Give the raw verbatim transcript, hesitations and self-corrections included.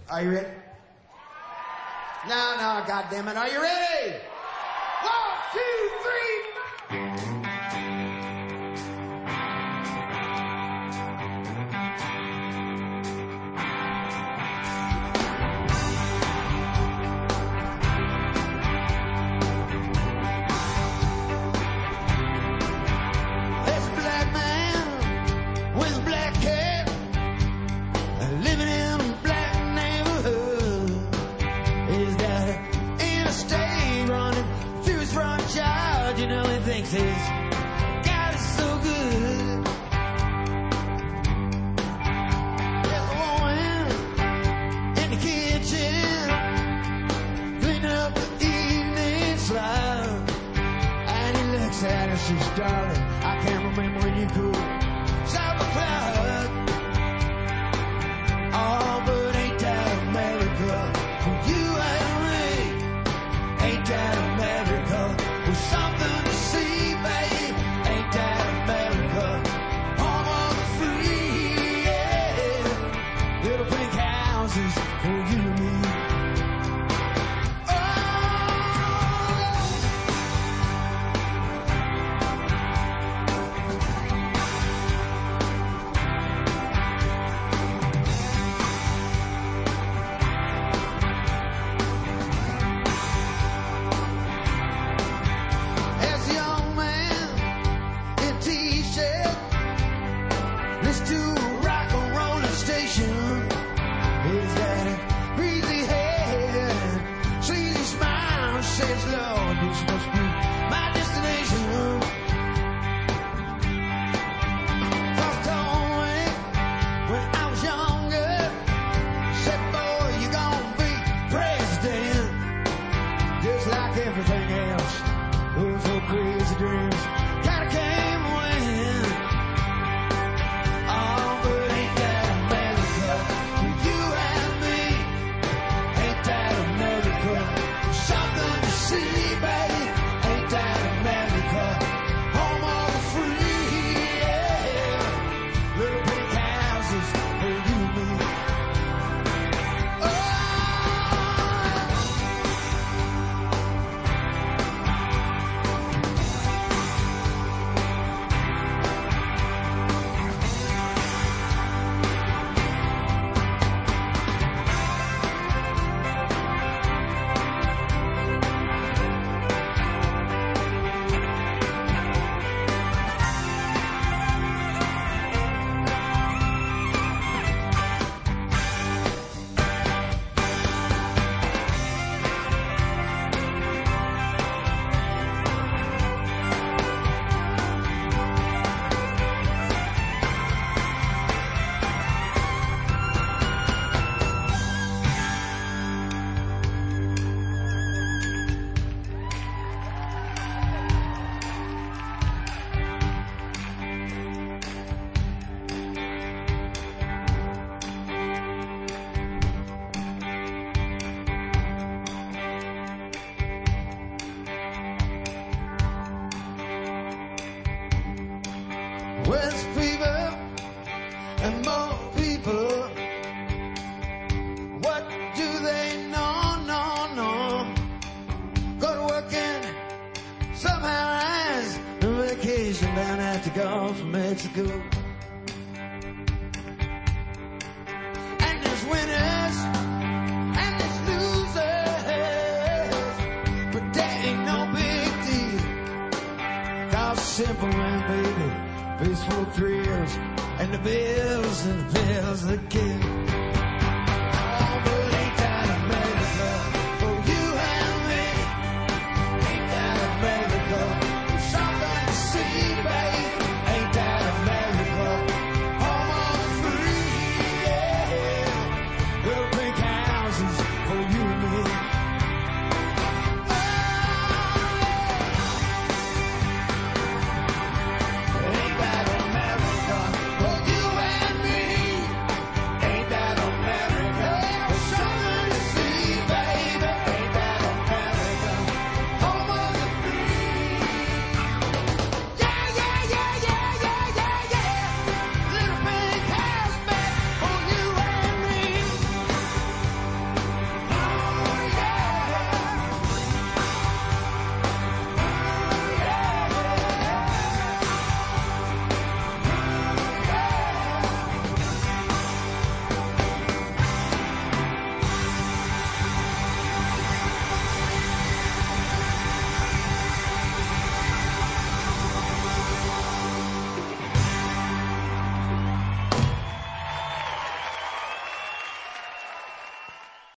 Are you ready? No, no, goddammit. Are you ready? One, two, three. There's a black man with a black cat living in a black neighborhood. He's got an interstate running through his front yard. You know he thinks he's got it so good. There's a woman in the kitchen cleaning up the evening slime, and he looks at her, she's darling, I can't remember when you could stop a cloud. Oh, but ain't that America for you and me? Ain't that America with something to see, babe? Ain't that America home of the free? Yeah. Little pink houses for you and me. As a young man in T-shirt, listen to a rock and rollin' station. He's got a breezy head and sleazy smile. Says, Lord, this must be my destination. First told me when I was younger, said, boy, you're gonna be president. Just like everything else, those old crazy dreams kinda came and went. Oh, but ain't that America for you and me? Ain't that America something to see, babe? Ain't that America home of the free? Yeah. Little pink houses for you and me. Oh. West people and more people. What do they know? No, no. Go to work and somehow rise a vacation down at the Gulf of Mexico. And there's winners and there's losers, but that ain't no big deal. Cause simple man, baby, peaceful thrills, and the bills and the bills that kill.